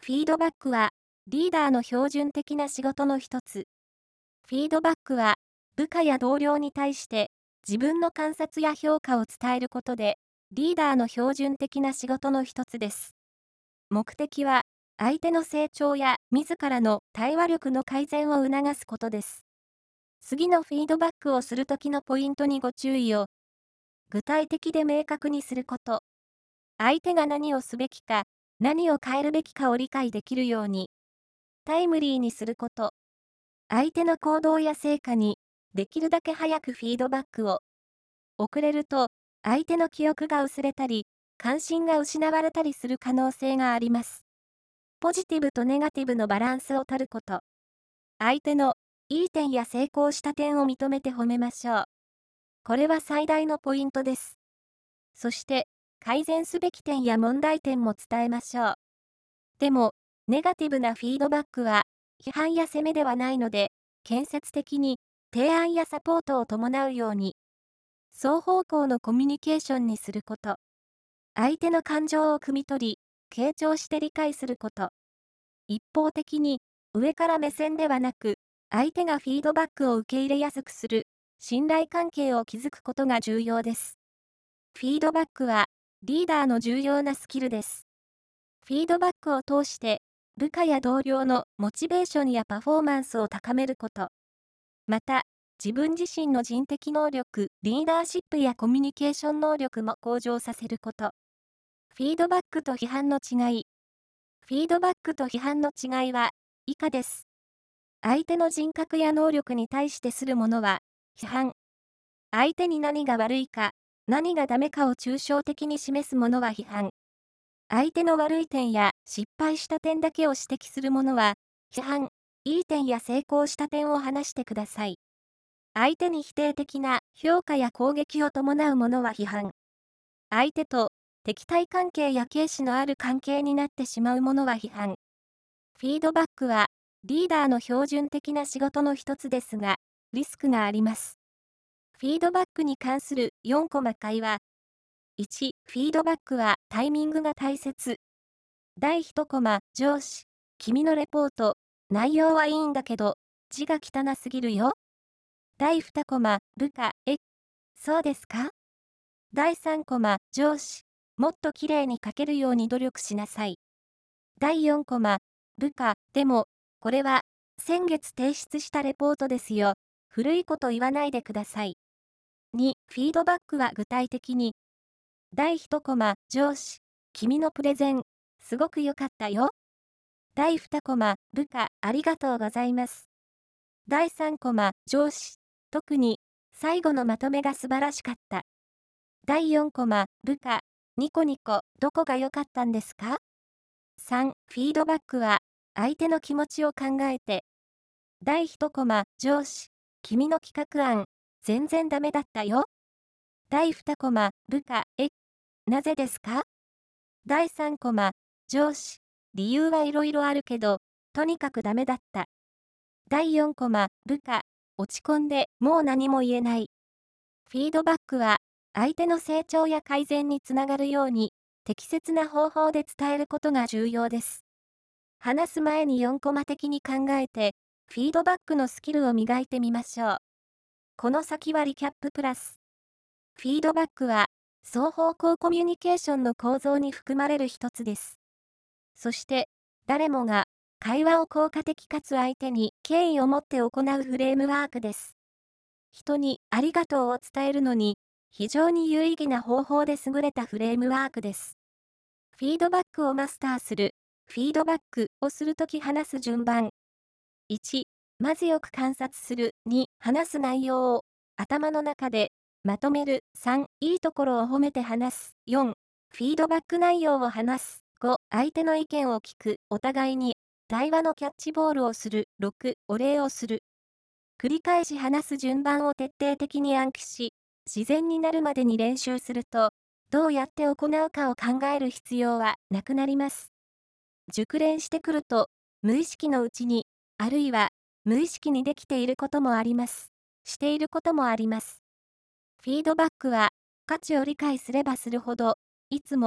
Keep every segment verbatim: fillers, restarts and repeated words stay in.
フィードバックは、リーダーの標準的な仕事の一つ。フィードバックは、部下や同僚に対して、自分の観察や評価を伝えることで、リーダーの標準的な仕事の一つです。目的は、相手の成長や自らの対話力の改善を促すことです。次のフィードバックをするときのポイントにご注意を。具体的で明確にすること。相手が何をすべきか、何を変えるべきかを理解できるように。タイムリーにすること。相手の行動や成果に、できるだけ早くフィードバックを。遅れると、相手の記憶が薄れたり、関心が失われたりする可能性があります。ポジティブとネガティブのバランスを取ること。相手のいい点や成功した点を認めて褒めましょう。これは最大のポイントです。そして、改善すべき点や問題点も伝えましょう。でも、ネガティブなフィードバックは、批判や責めではないので、建設的に、提案やサポートを伴うように、双方向のコミュニケーションにすること。相手の感情を汲み取り、傾聴して理解すること。一方的に、上から目線ではなく、相手がフィードバックを受け入れやすくする、信頼関係を築くことが重要です。フィードバックは、リーダーの重要なスキルです。フィードバックを通して、部下や同僚のモチベーションやパフォーマンスを高めること。また、自分自身の人的能力、リーダーシップやコミュニケーション能力も向上させること。フィードバックと批判の違い。フィードバックと批判の違いは、以下です。相手の人格や能力に対してするものは、批判。相手に何が悪いか、何がダメかを抽象的に示すものは批判。相手の悪い点や失敗した点だけを指摘するものは、批判。いい点や成功した点を話してください。相手に否定的な評価や攻撃を伴うものは批判。相手と敵対関係や軽視のある関係になってしまうものは批判。フィードバックは、リーダーの標準的な仕事の一つですが、リスクがあります。フィードバックに関するよんコマ会話。いち、フィードバックはタイミングが大切。だいいちコマ、上司。君のレポート、内容はいいんだけど、字が汚すぎるよ。だいにコマ、部下、え、そうですか？だいさんコマ、上司。もっと綺麗に書けるように努力しなさい。だいよんコマ、部下、でも、これは、先月提出したレポートですよ。古いこと言わないでください。に、フィードバックは具体的に。だいいちコマ、上司。君のプレゼン、すごく良かったよ。だいにコマ、部下、ありがとうございます。だいさんコマ、上司。特に、最後のまとめが素晴らしかった。だいよんコマ、部下、ニコニコ、どこが良かったんですか？さん、フィードバックは、相手の気持ちを考えて。だいいちコマ、上司。君の企画案、全然ダメだったよ。だいにコマ、部下、え、なぜですか？だいさんコマ、上司。理由はいろいろあるけど、とにかくダメだった。だいよんコマ、部下。落ち込んで、もう何も言えない。フィードバックは、相手の成長や改善につながるように、適切な方法で伝えることが重要です。話す前によんコマ的に考えて、フィードバックのスキルを磨いてみましょう。この先はリキャッププラス。フィードバックは、双方向コミュニケーションの構造に含まれる一つです。そして、誰もが、会話を効果的かつ相手に敬意を持って行うフレームワークです。人にありがとうを伝えるのに、非常に有意義な方法で優れたフレームワークです。フィードバックをマスターする。フィードバックをするとき話す順番。いち、まずよく観察する。に、話す内容を頭の中でまとめる。さん、いいところを褒めて話す。よん、フィードバック内容を話す。ご、相手の意見を聞く。お互いに対話のキャッチボールをする。ろく、お礼をする。繰り返し話す順番を徹底的に暗記し、自然になるまでに練習すると、どうやって行うかを考える必要はなくなります。熟練してくると、無意識のうちに、あるいは無意識にできていることもあります。していることもあります。フィードバックは、価値を理解すればするほど、いつも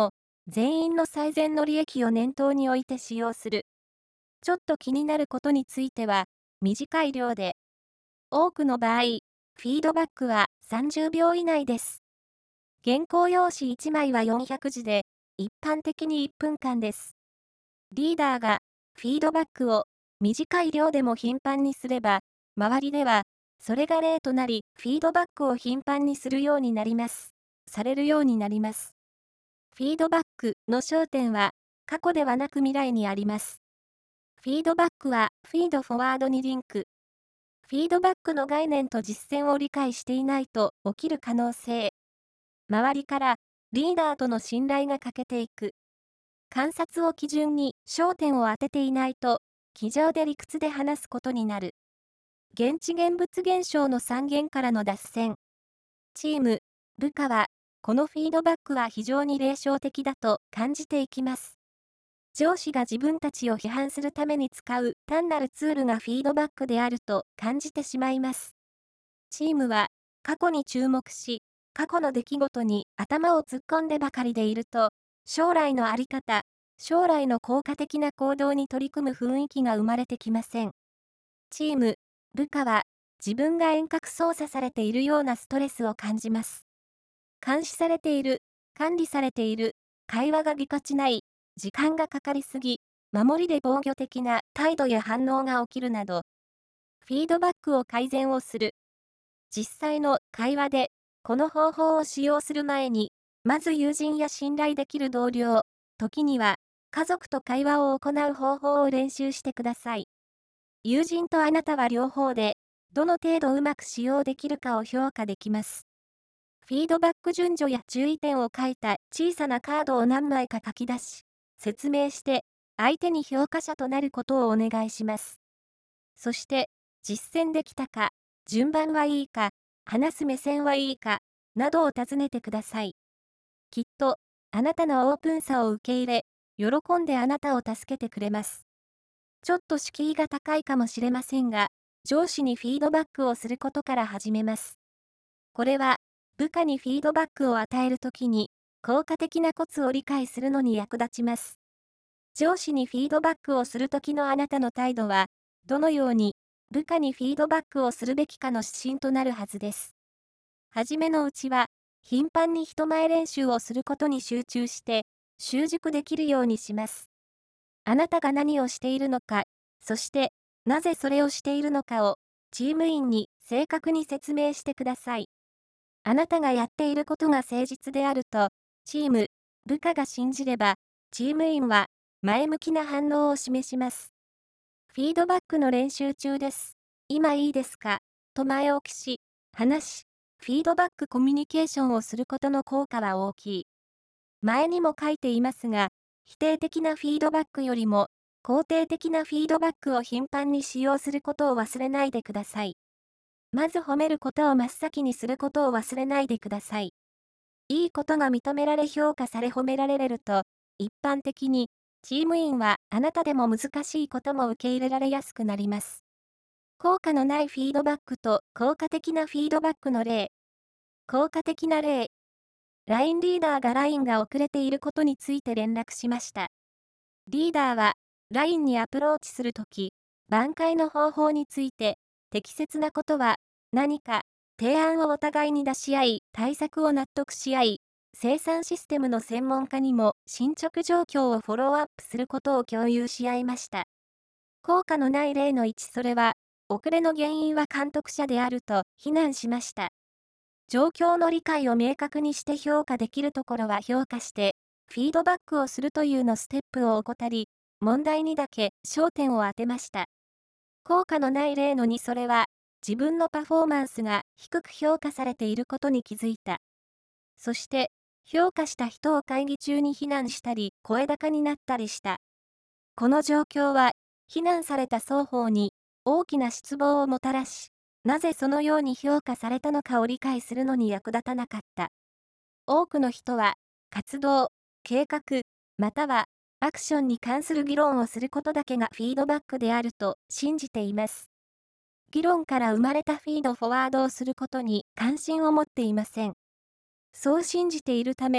全員の最善の利益を念頭に置いて使用する。ちょっと気になることについては、短い量で。多くの場合、フィードバックはさんじゅうびょう以内です。原稿用紙いちまいはよんひゃくじで、一般的にいっぷんかんです。リーダーがフィードバックを短い量でも頻繁にすれば、周りではそれが例となり、フィードバックを頻繁にするようになります。されるようになります。フィードバックの焦点は、過去ではなく未来にあります。フィードバックはフィードフォワードにリンク。フィードバックの概念と実践を理解していないと起きる可能性。周りからリーダーとの信頼が欠けていく。観察を基準に焦点を当てていないと、机上で理屈で話すことになる。現地現物現象の三元からの脱線。チーム、部下は、このフィードバックは非常に霊障的だと感じていきます。上司が自分たちを批判するために使う単なるツールがフィードバックであると感じてしまいます。チームは過去に注目し、過去の出来事に頭を突っ込んでばかりでいると、将来のあり方、将来の効果的な行動に取り組む雰囲気が生まれてきません。チーム、部下は自分が遠隔操作されているようなストレスを感じます。監視されている、管理されている、会話がぎこちない、時間がかかりすぎ、守りで防御的な態度や反応が起きるなど、フィードバックを改善をする。実際の会話で、この方法を使用する前に、まず友人や信頼できる同僚、時には家族と会話を行う方法を練習してください。友人とあなたは両方で、どの程度うまく使用できるかを評価できます。フィードバック順序や注意点を書いた小さなカードを何枚か書き出し、説明して、相手に評価者となることをお願いします。そして、実践できたか、順番はいいか、話す目線はいいか、などを尋ねてください。きっと、あなたのオープンさを受け入れ、喜んであなたを助けてくれます。ちょっと敷居が高いかもしれませんが、上司にフィードバックをすることから始めます。これは、部下にフィードバックを与えるときに、効果的なコツを理解するのに役立ちます。上司にフィードバックをするときのあなたの態度は、どのように部下にフィードバックをするべきかの指針となるはずです。はじめのうちは、頻繁に人前練習をすることに集中して、習熟できるようにします。あなたが何をしているのか、そして、なぜそれをしているのかを、チーム員に正確に説明してください。あなたがやっていることが誠実であると、チーム、部下が信じれば、チーム員は前向きな反応を示します。フィードバックの練習中です。今いいですかと前置きし、話し、フィードバックコミュニケーションをすることの効果は大きい。前にも書いていますが、否定的なフィードバックよりも、肯定的なフィードバックを頻繁に使用することを忘れないでください。まず褒めることを真っ先にすることを忘れないでください。いいことが認められ評価され褒められると、一般的に、チーム員はあなたでも難しいことも受け入れられやすくなります。効果のないフィードバックと効果的なフィードバックの例。効果的な例。ライン リーダーが ライン が遅れていることについて連絡しました。リーダーは ライン にアプローチするとき、挽回の方法について適切なことは何か提案をお互いに出し合い、対策を納得し合い、生産システムの専門家にも進捗状況をフォローアップすることを共有し合いました。効果のない例のいち、それは、遅れの原因は監督者であると非難しました。状況の理解を明確にして評価できるところは評価して、フィードバックをするというのステップを怠り、問題にだけ焦点を当てました。効果のない例のに、それは、自分のパフォーマンスが低く評価されていることに気づいた。そして、評価した人を会議中に非難したり、声高になったりした。この状況は、非難された双方に大きな失望をもたらし、なぜそのように評価されたのかを理解するのに役立たなかった。多くの人は、活動、計画、またはアクションに関する議論をすることだけがフィードバックであると信じています。議論から生まれたフィードフォワードをすることに関心を持っていません。そう信じているため、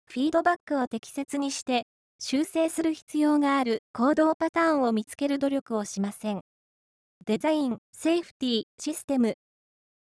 フィードバックを適切にして、修正する必要がある行動パターンを見つける努力をしません。デザイン、セーフティー、システム、